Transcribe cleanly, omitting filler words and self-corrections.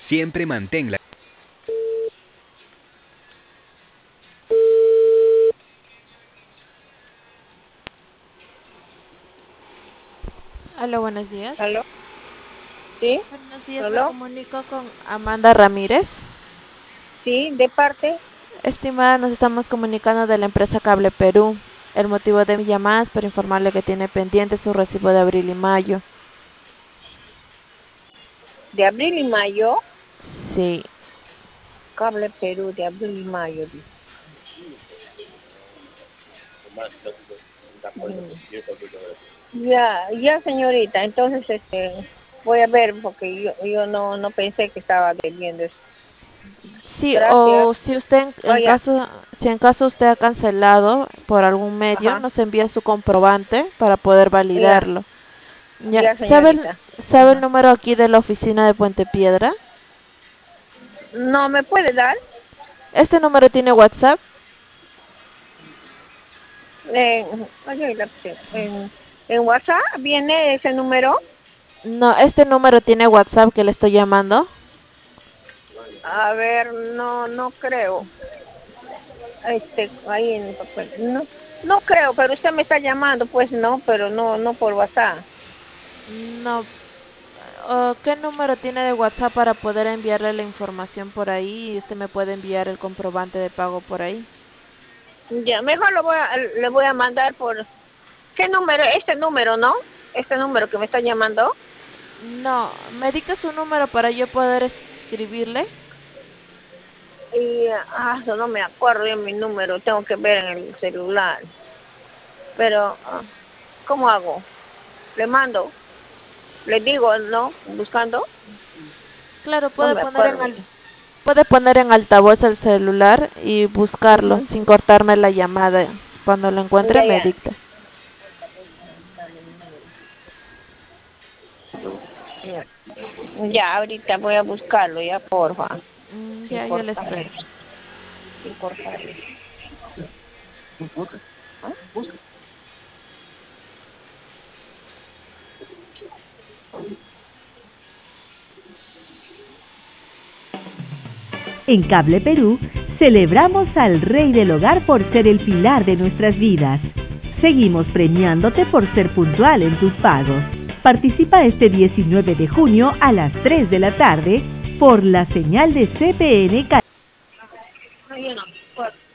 Siempre manténla. Hola, buenos días. ¿Aló? ¿Sí? Buenos días, me ¿Aló? comunico con Amanda Ramírez. ¿Sí? ¿De parte? Estimada, nos estamos comunicando de la empresa Cable Perú. El motivo de mi llamada es para informarle que tiene pendiente su recibo de abril y mayo. ¿De abril y mayo? Sí, Cable Perú, de abril y mayo, dice. Ya, señorita. Entonces, voy a ver, porque yo no pensé que estaba debiendo eso. sí, Gracias. o si usted Vaya. si en caso usted ha cancelado por algún medio, Ajá. nos envía su comprobante para poder Ya, validarlo. Ya, ya, señorita. sabe el Ajá. número aquí de la oficina de Puente Piedra? ¿No me puede dar? Este número tiene WhatsApp. Oye, en WhatsApp viene ese número. No, este número tiene WhatsApp que le estoy llamando. A ver, no creo. Ahí en el papel. No creo, pero usted me está llamando, pues no, pero no por WhatsApp. No. ¿Qué número tiene de WhatsApp para poder enviarle la información por ahí y usted me puede enviar el comprobante de pago por ahí? Ya, mejor le voy a mandar por, ¿qué número? Este número, ¿no? Este número que me está llamando. No, me dicta su número para yo poder escribirle. Y, no me acuerdo de mi número, tengo que ver en el celular. Pero, ¿cómo hago? Le mando, le digo, ¿no? Buscando, Claro, no me acuerdo. puede poner en altavoz el celular y buscarlo Ujú. sin cortarme la llamada. Cuando lo encuentre Ya, me ya. dicta. Ya, ya, ahorita voy a buscarlo, ya, porfa. Sin Ya, yo le cortar, espero. sin cortar. ¿Ah? En Cable Perú, celebramos al Rey del Hogar por ser el pilar de nuestras vidas. Seguimos premiándote por ser puntual en tus pagos. Participa este 19 de junio a las 3 de la tarde por la señal de CPN. No, yo no.